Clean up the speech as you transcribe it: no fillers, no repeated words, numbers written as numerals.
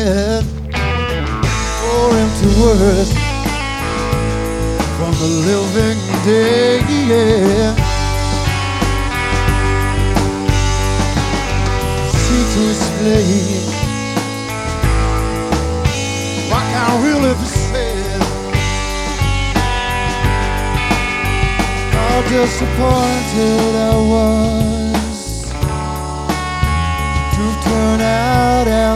dead, or empty words from the living dead. Yeah. See to explain, I can't really be said how disappointed I was to turn out.